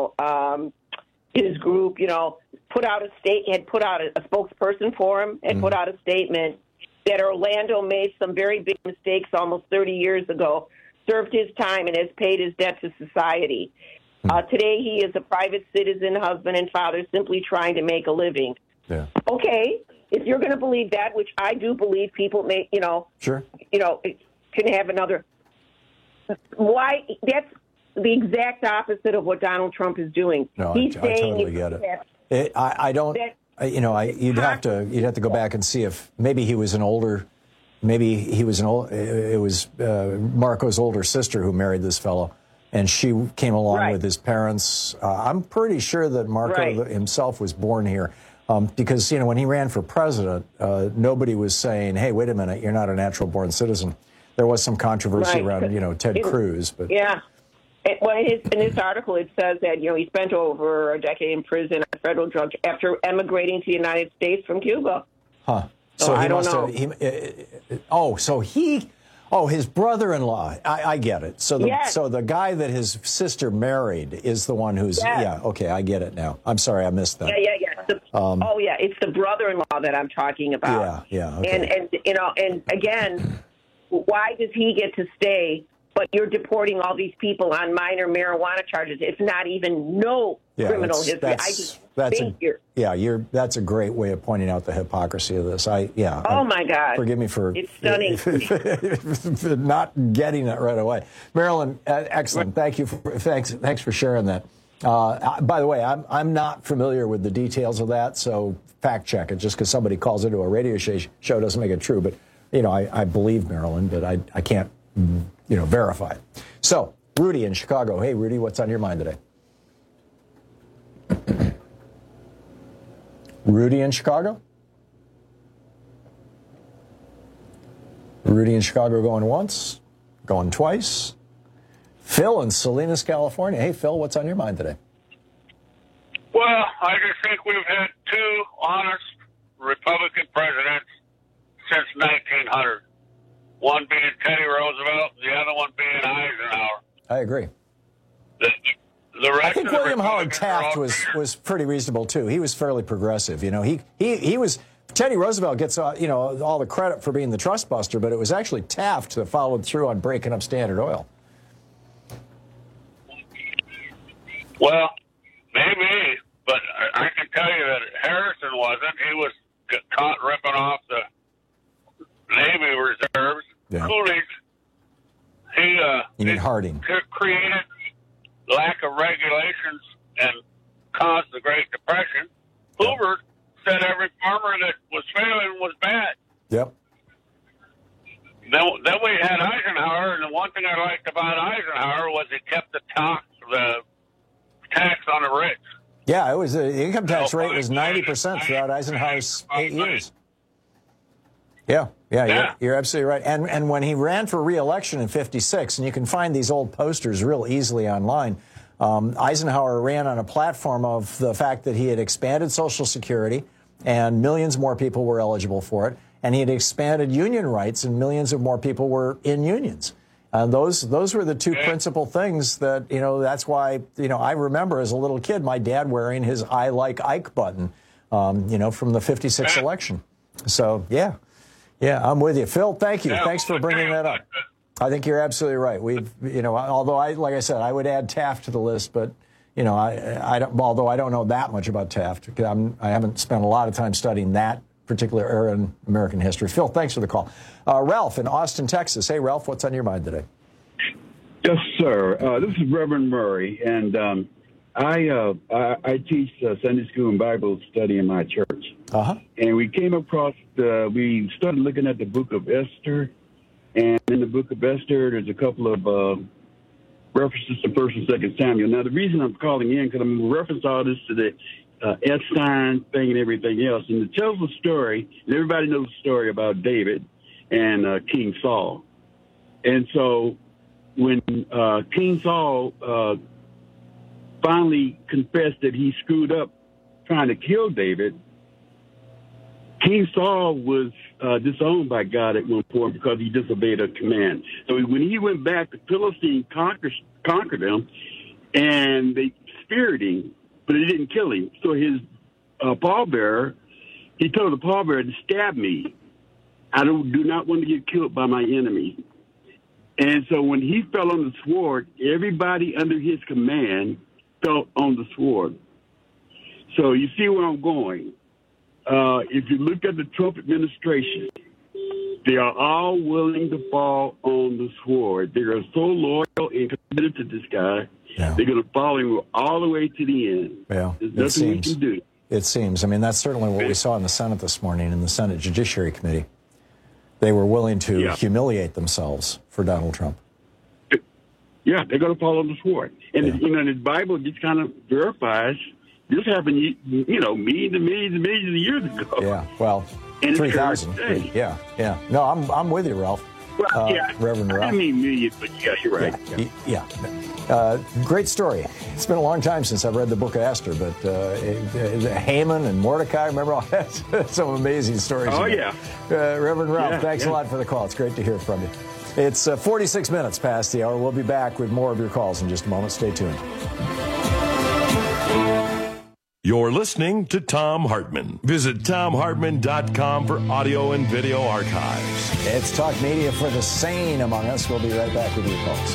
his group, put out a spokesperson for him, and put out a statement that Orlando made some very big mistakes almost 30 years ago, served his time, and has paid his debt to society. Today, he is a private citizen, husband, and father, simply trying to make a living. Yeah. Okay, if you're going to believe that, which I do believe, people may, sure, can have another. Why? That's the exact opposite of what Donald Trump is doing. No, He's I saying totally get it. I don't. You'd have to go back and see if maybe he was an older. It was Marco's older sister who married this fellow, and she came along with his parents. I'm pretty sure that Marco himself was born here, because when he ran for president, nobody was saying, "Hey, wait a minute, you're not a natural-born citizen." There was some controversy around, Ted Cruz, but yeah. Well, in his article, it says that he spent over a decade in prison on federal drugs after emigrating to the United States from Cuba. Huh. So I don't know. His brother-in-law. I get it. So the guy that his sister married is the one who's okay. I get it now. I'm sorry, I missed that. Yeah. It's the brother-in-law that I'm talking about. Yeah. Okay. And again, why does he get to stay? But you're deporting all these people on minor marijuana charges. It's not even criminal history. That's a great way of pointing out the hypocrisy of this. Oh my God! Forgive me for it's stunning. for not getting it right away. Marilyn, excellent. Thank you. Thanks for sharing that. By the way, I'm not familiar with the details of that, so fact check it. Just because somebody calls into a radio show doesn't make it true. But I believe Marilyn, but I can't verify it. So, Rudy in Chicago. Hey, Rudy, what's on your mind today? Rudy in Chicago? Rudy in Chicago going once, going twice. Phil in Salinas, California. Hey, Phil, what's on your mind today? Well, I just think we've had two honest Republican presidents since 1900. One being Teddy Roosevelt, the other one being Eisenhower. I agree. The rest I think William Howard Taft was pretty reasonable too. He was fairly progressive. He was. Teddy Roosevelt gets all the credit for being the trust buster, but it was actually Taft that followed through on breaking up Standard Oil. Well, maybe, but I can tell you that Harrison wasn't. He was caught ripping off the Navy reserves. Yeah. Coolidge, he Harding created lack of regulations and caused the Great Depression. Hoover said every farmer that was failing was bad. Yep. Then we had Eisenhower, and the one thing I liked about Eisenhower was he kept the tax on the rich. Yeah, it was the income tax rate was 90% throughout Eisenhower's 8 years. Yeah, you're absolutely right. And when he ran for re-election in '56, and you can find these old posters real easily online, Eisenhower ran on a platform of the fact that he had expanded Social Security, and millions more people were eligible for it, and he had expanded union rights, and millions of more people were in unions. And those were the two principal things that, that's why, I remember as a little kid, my dad wearing his I Like Ike button, from the '56 election. So, yeah, I'm with you. Phil, thank you. Thanks for bringing that up. I think you're absolutely right. Although like I said, I would add Taft to the list, but, although I don't know that much about Taft, I haven't spent a lot of time studying that particular era in American history. Phil, thanks for the call. Ralph in Austin, Texas. Hey, Ralph, what's on your mind today? Yes, sir. This is Reverend Murray, and I teach Sunday school and Bible study in my church. And we came across, we started looking at the book of Esther, and in the book of Esther, there's a couple of references to 1st and 2nd Samuel. Now, the reason I'm calling in, because I'm going to reference all this to the Epstein thing and everything else. And it tells the story, and everybody knows the story about David and King Saul. And so when King Saul finally confessed that he screwed up trying to kill David, King Saul was disowned by God at one point because he disobeyed a command. So when he went back, the Philistines conquered him, and they speared him, but they didn't kill him. So his pallbearer, he told the pallbearer to stab me. I do not want to get killed by my enemy. And so when he fell on the sword, everybody under his command fell on the sword. So you see where I'm going. If you look at the Trump administration, they are all willing to fall on the sword. They are so loyal and committed to this guy. Yeah. They're going to follow him all the way to the end. Yeah, There's nothing we can do. It seems. I mean, that's certainly what we saw in the Senate this morning, in the Senate Judiciary Committee. They were willing to humiliate themselves for Donald Trump. Yeah, they're going to follow the sword. And, the Bible just kind of verifies this happened, millions and millions and millions of years ago. Yeah, well, 3,000. Yeah. No, I'm with you, Ralph. Well, Reverend Ralph. I mean millions, but yeah, you're right. Yeah. Great story. It's been a long time since I've read the book of Esther, but Haman and Mordecai, remember all that? Some amazing stories. Oh, yeah. Reverend Ralph, thanks a lot for the call. It's great to hear from you. It's 46 minutes past the hour. We'll be back with more of your calls in just a moment. Stay tuned. You're listening to Thom Hartmann. Visit ThomHartmann.com for audio and video archives. It's Talk Media for the sane among us. We'll be right back with your calls.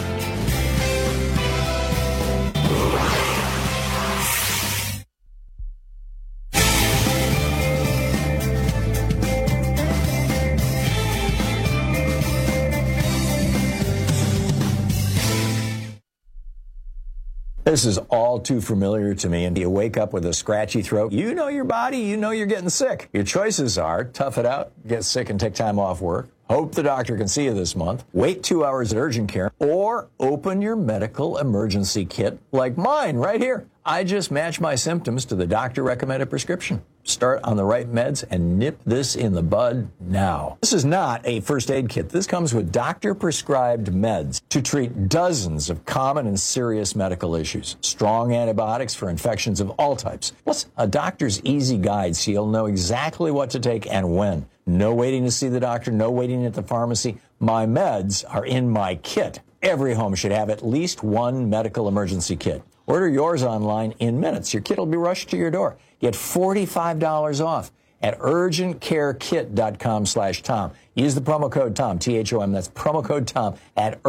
This is all too familiar to me. And you wake up with a scratchy throat. You know your body. You know you're getting sick. Your choices are tough it out, get sick and take time off work, hope the doctor can see you this month, wait 2 hours at urgent care, or open your medical emergency kit like mine right here. I just match my symptoms to the doctor-recommended prescription. Start on the right meds and nip this in the bud now. This is not a first aid kit. This comes with doctor-prescribed meds to treat dozens of common and serious medical issues. Strong antibiotics for infections of all types. Plus, a doctor's easy guide so you'll know exactly what to take and when. No waiting to see the doctor, no waiting at the pharmacy. My meds are in my kit. Every home should have at least one medical emergency kit. Order yours online in minutes. Your kit will be rushed to your door. Get $45 off at urgentcarekit.com/Tom. Use the promo code Tom, T-H-O-M. That's promo code Tom at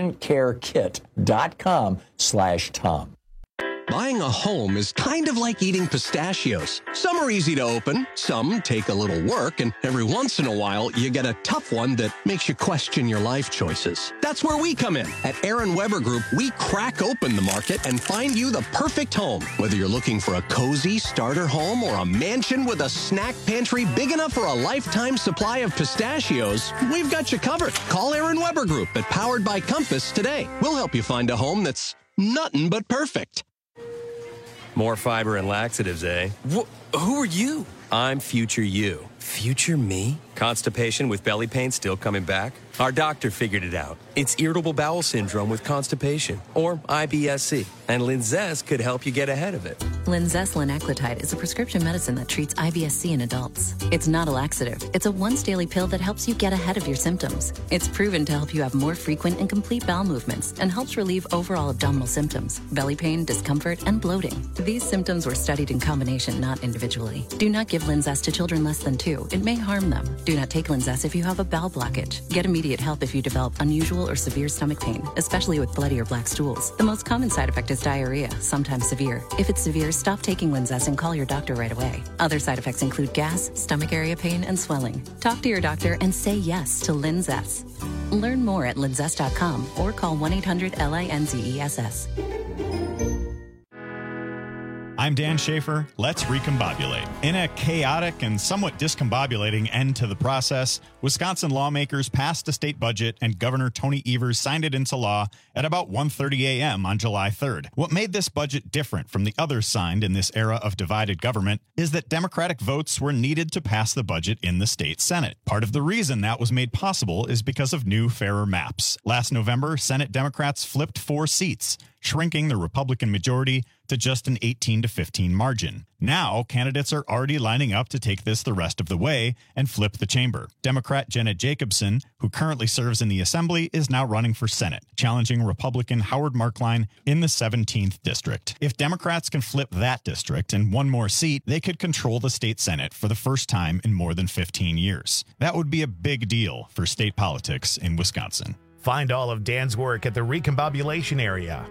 urgentcarekit.com/Tom. Buying a home is kind of like eating pistachios. Some are easy to open, some take a little work, and every once in a while, you get a tough one that makes you question your life choices. That's where we come in. At Aaron Weber Group, we crack open the market and find you the perfect home. Whether you're looking for a cozy starter home or a mansion with a snack pantry big enough for a lifetime supply of pistachios, we've got you covered. Call Aaron Weber Group at Powered by Compass today. We'll help you find a home that's nothing but perfect. More fiber and laxatives, eh? Who are you? I'm future you. Future me? Constipation with belly pain still coming back? Our doctor figured it out. It's irritable bowel syndrome with constipation, or IBS-C, and Linzess could help you get ahead of it. Linzess linaclotide is a prescription medicine that treats IBS-C in adults. It's not a laxative. It's a once-daily pill that helps you get ahead of your symptoms. It's proven to help you have more frequent and complete bowel movements and helps relieve overall abdominal symptoms, belly pain, discomfort, and bloating. These symptoms were studied in combination, not individually. Do not give Linzess to children less than 2. It may harm them. Do not take Linzess if you have a bowel blockage. Get immediate help if you develop unusual or severe stomach pain, especially with bloody or black stools. The most common side effect is diarrhea, sometimes severe. If it's severe, stop taking Linzess and call your doctor right away. Other side effects include gas, stomach area pain, and swelling. Talk to your doctor and say yes to Linzess. Learn more at linzess.com or call 1-800-LINZESS. I'm Dan Schaefer. Let's recombobulate. In a chaotic and somewhat discombobulating end to the process, Wisconsin lawmakers passed a state budget and Governor Tony Evers signed it into law at about 1:30 a.m. on July 3rd. What made this budget different from the others signed in this era of divided government is that Democratic votes were needed to pass the budget in the state Senate. Part of the reason that was made possible is because of new, fairer maps. Last November, Senate Democrats flipped 4 seats, shrinking the Republican majority to just an 18-15 margin. Now, candidates are already lining up to take this the rest of the way and flip the chamber. Democrat Jenna Jacobson, who currently serves in the Assembly, is now running for Senate, challenging Republican Howard Markline in the 17th district. If Democrats can flip that district and one more seat, they could control the state Senate for the first time in more than 15 years. That would be a big deal for state politics in Wisconsin. Find all of Dan's work at the Recombobulation area.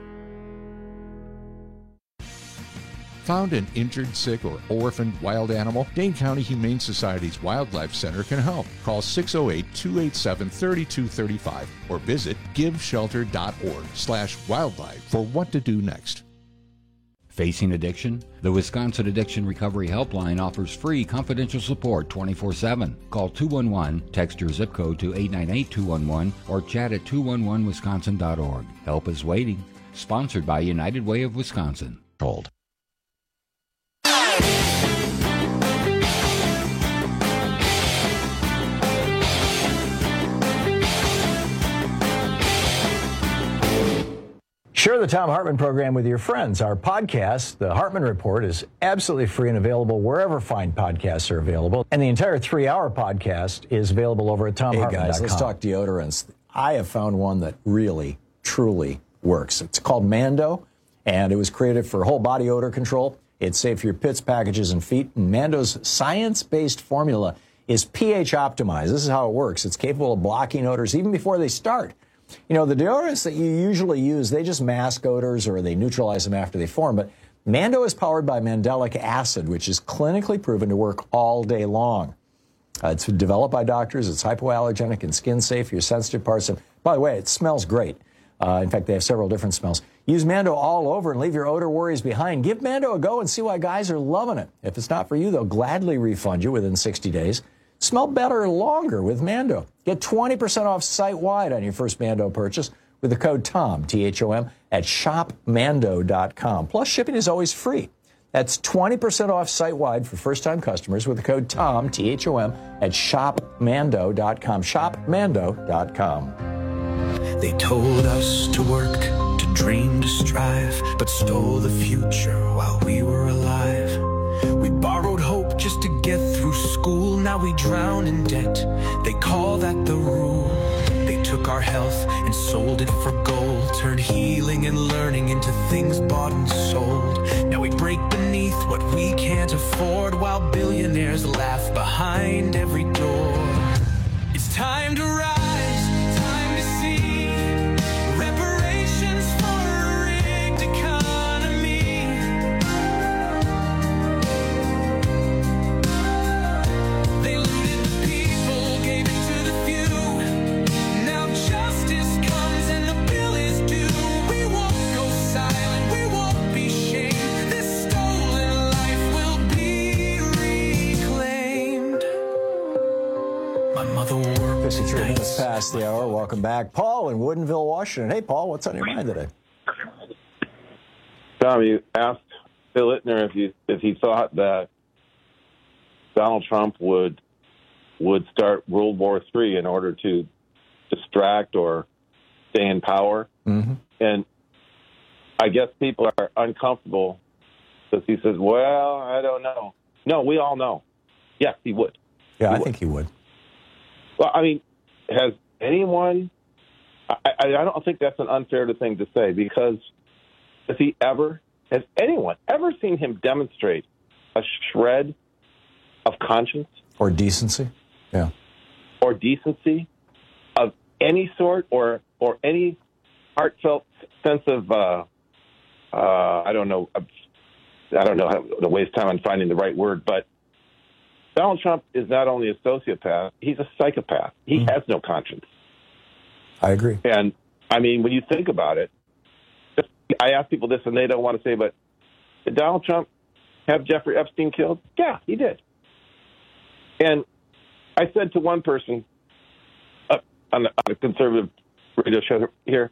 Found an injured, sick, or orphaned wild animal? Dane County Humane Society's Wildlife Center can help. Call 608-287-3235 or visit giveshelter.org/wildlife for what to do next. Facing addiction? The Wisconsin Addiction Recovery Helpline offers free confidential support 24/7. Call 211, text your zip code to 898-211, or chat at 211wisconsin.org. Help is waiting. Sponsored by United Way of Wisconsin. Told. Share the Thom Hartmann program with your friends. Our podcast, The Hartmann Report, is absolutely free and available wherever fine podcasts are available. And the entire 3-hour podcast is available over at ThomHartmann.com. Hey guys, let's talk deodorants. I have found one that really, truly works. It's called Mando, and it was created for whole body odor control. It's safe for your pits, packages, and feet. And Mando's science-based formula is pH optimized. This is how it works. It's capable of blocking odors even before they start. You know, the deodorants that you usually use, they just mask odors or they neutralize them after they form. But Mando is powered by mandelic acid, which is clinically proven to work all day long. It's developed by doctors. It's hypoallergenic and skin safe for your sensitive parts. And by the way, it smells great. In fact, they have several different smells. Use Mando all over and leave your odor worries behind. Give Mando a go and see why guys are loving it. If it's not for you, they'll gladly refund you within 60 days. Smell better longer with Mando. Get 20% off site-wide on your first Mando purchase with the code TOM, T-H-O-M, at shopmando.com. Plus, shipping is always free. That's 20% off site-wide for first-time customers with the code TOM, T-H-O-M, at shopmando.com. Shopmando.com. They told us to work, to dream, to strive, but stole the future while we were alive. We borrowed hope just to get through school. Now we drown in debt. They call that the rule. They took our health and sold it for gold. Turned healing and learning into things bought and sold. Now we break beneath what we can't afford, while billionaires laugh behind every door. It's time to rise, time to see reparations for a rigged economy. They looted the people, gave it to the few. Now justice comes and the bill is due. We won't go silent, we won't be shamed. This stolen life will be reclaimed. My mother worked 53 minutes past the hour. Welcome back. Paul in Woodinville, Washington. Hey, Paul, what's on your mind today? Tom, you asked Phil Ittner if he thought that Donald Trump would start World War III in order to distract or stay in power. Mm-hmm. And I guess people are uncomfortable because he says, well, I don't know. No, we all know. Yes, he would. Yeah, I think he would. Well, I mean, has anyone... I don't think that's an unfair thing to say, because has anyone ever seen him demonstrate a shred of conscience? Or decency? Yeah. Or decency of any sort, or any heartfelt sense of, I don't know how to waste time on finding the right word, but Donald Trump is not only a sociopath, he's a psychopath. He has no conscience. I agree. And, I mean, when you think about it, I ask people this and they don't want to say, but did Donald Trump have Jeffrey Epstein killed? Yeah, he did. And I said to one person on a conservative radio show here,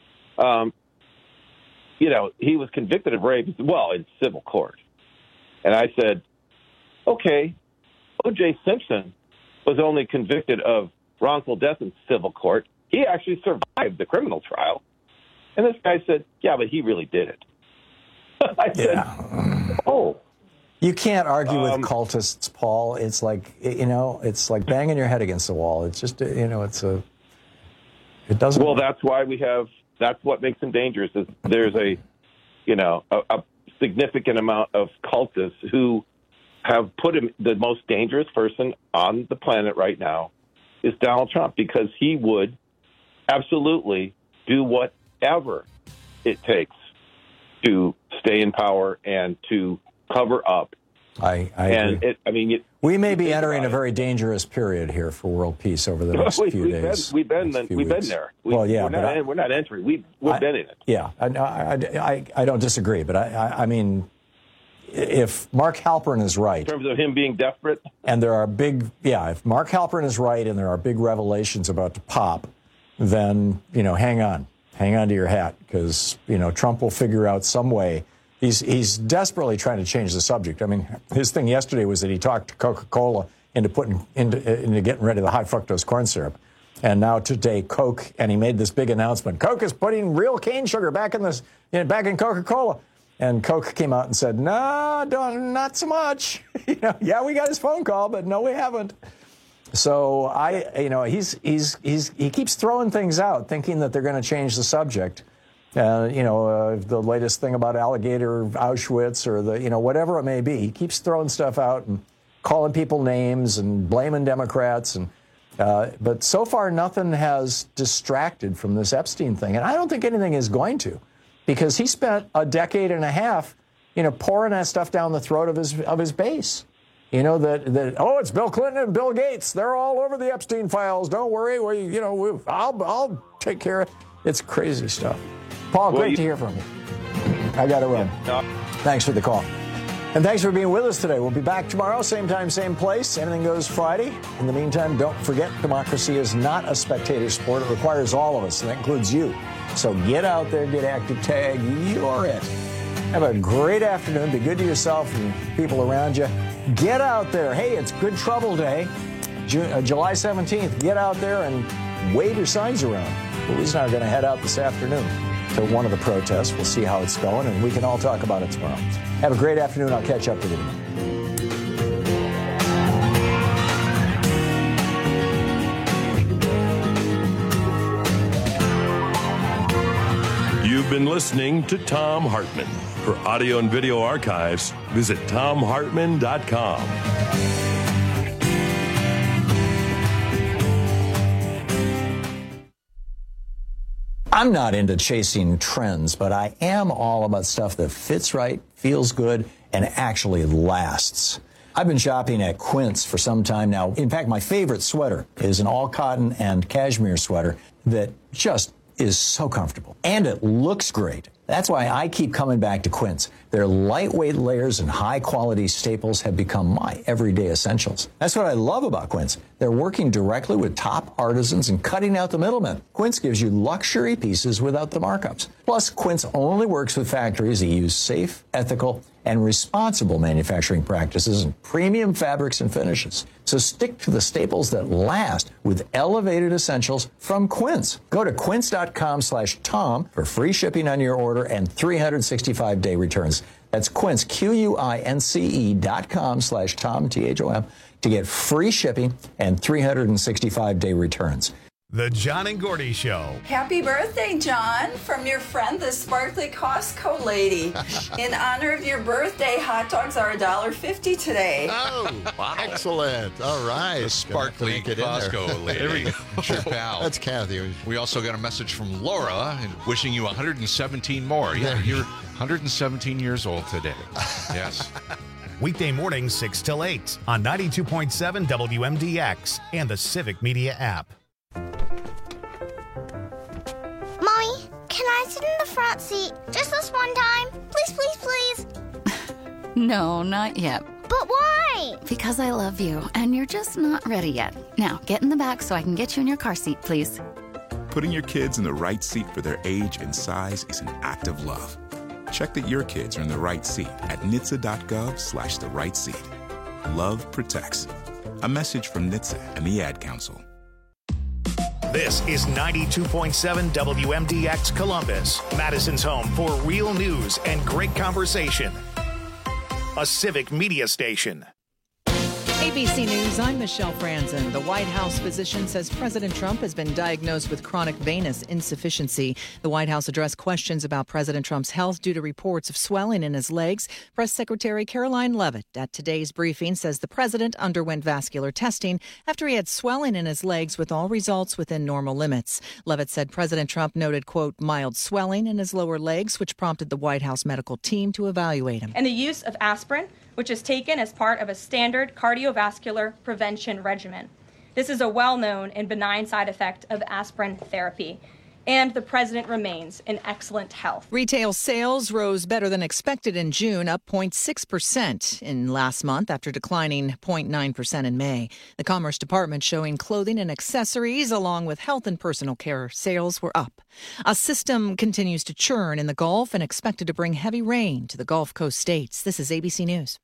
he was convicted of rape. He said, well, in civil court. And I said, okay, O.J. Simpson was only convicted of wrongful death in civil court. He actually survived the criminal trial. And this guy said, yeah, but he really did it. I said, oh. You can't argue with cultists, Paul. It's like, it's like banging your head against the wall. It's just, it doesn't. Well, that's why that's what makes him dangerous is there's a significant amount of cultists who have put him, the most dangerous person on the planet right now is Donald Trump, because he would absolutely do whatever it takes to stay in power and to cover up. I agree. We may be entering a very dangerous period here for world peace over the next few days. We've been there. We're not entering. We've been in it. Yeah, I don't disagree, but I mean, if Mark Halperin is right, in terms of him being desperate, and there are if Mark Halperin is right, and there are big revelations about to pop, then hang on to your hat, because Trump will figure out some way. He's desperately trying to change the subject. I mean, his thing yesterday was that he talked Coca-Cola into getting rid of the high fructose corn syrup, and now today Coke, and he made this big announcement: Coke is putting real cane sugar back in Coca-Cola, and Coke came out and said, "No, not so much." Yeah, we got his phone call, but no, we haven't. So he keeps throwing things out, thinking that they're going to change the subject. The latest thing about alligator Auschwitz, or whatever it may be. He keeps throwing stuff out and calling people names and blaming Democrats. But so far, nothing has distracted from this Epstein thing. And I don't think anything is going to, because he spent a decade and a half, pouring that stuff down the throat of his base. It's Bill Clinton and Bill Gates. They're all over the Epstein files. Don't worry. I'll take care of it. It's crazy stuff. Paul, great to hear from you. I got to run. Thanks for the call. And thanks for being with us today. We'll be back tomorrow, same time, same place. Anything Goes Friday. In the meantime, don't forget, democracy is not a spectator sport. It requires all of us, and that includes you. So get out there, get active, tag. You're it. Have a great afternoon. Be good to yourself and people around you. Get out there. Hey, it's Good Trouble Day, July 17th. Get out there and wave your signs around. Louise and I are going to head out this afternoon to one of the protests. We'll see how it's going, and we can all talk about it tomorrow. Have a great afternoon. I'll catch up with you tomorrow. You've been listening to Thom Hartmann. For audio and video archives, visit ThomHartmann.com. I'm not into chasing trends, but I am all about stuff that fits right, feels good, and actually lasts. I've been shopping at Quince for some time now. In fact, my favorite sweater is an all-cotton and cashmere sweater that just is so comfortable. And it looks great. That's why I keep coming back to Quince. Their lightweight layers and high-quality staples have become my everyday essentials. That's what I love about Quince. They're working directly with top artisans and cutting out the middlemen. Quince gives you luxury pieces without the markups. Plus, Quince only works with factories that use safe, ethical, and responsible manufacturing practices and premium fabrics and finishes. So stick to the staples that last with elevated essentials from Quince. Go to quince.com/Tom for free shipping on your order and 365-day returns. That's Quince, QUINCE.com/Tom, THOM, to get free shipping and 365-day returns. The John and Gordy Show. Happy birthday, John, from your friend, the sparkly Costco lady. In honor of your birthday, hot dogs are $1.50 today. Oh, wow. Excellent. All right. The sparkly Costco lady. There we go. Your pal. That's Kathy. We also got a message from Laura wishing you 117 more. Yeah, you're 117 years old today. Yes. Weekday mornings 6 till 8 on 92.7 WMDX and the Civic Media app. Mommy, can I sit in the front seat just this one time? Please, please, please. No, not yet. But why? Because I love you, and you're just not ready yet. Now, get in the back so I can get you in your car seat, please. Putting your kids in the right seat for their age and size is an act of love. Check that your kids are in the right seat at NHTSA.gov/the right seat. Love protects. A message from NHTSA and the Ad Council. This is 92.7 WMDX Columbus, Madison's home for real news and great conversation. A civic media station. ABC News, I'm Michelle Franzen. The White House physician says President Trump has been diagnosed with chronic venous insufficiency. The White House addressed questions about President Trump's health due to reports of swelling in his legs. Press Secretary Caroline Leavitt at today's briefing says the president underwent vascular testing after he had swelling in his legs with all results within normal limits. Leavitt said President Trump noted, quote, mild swelling in his lower legs, which prompted the White House medical team to evaluate him. And the use of aspirin, which is taken as part of a standard cardiovascular prevention regimen. This is a well-known and benign side effect of aspirin therapy. And the president remains in excellent health. Retail sales rose better than expected in June, up 0.6% in last month after declining 0.9% in May. The Commerce Department showing clothing and accessories along with health and personal care sales were up. A system continues to churn in the Gulf and expected to bring heavy rain to the Gulf Coast states. This is ABC News.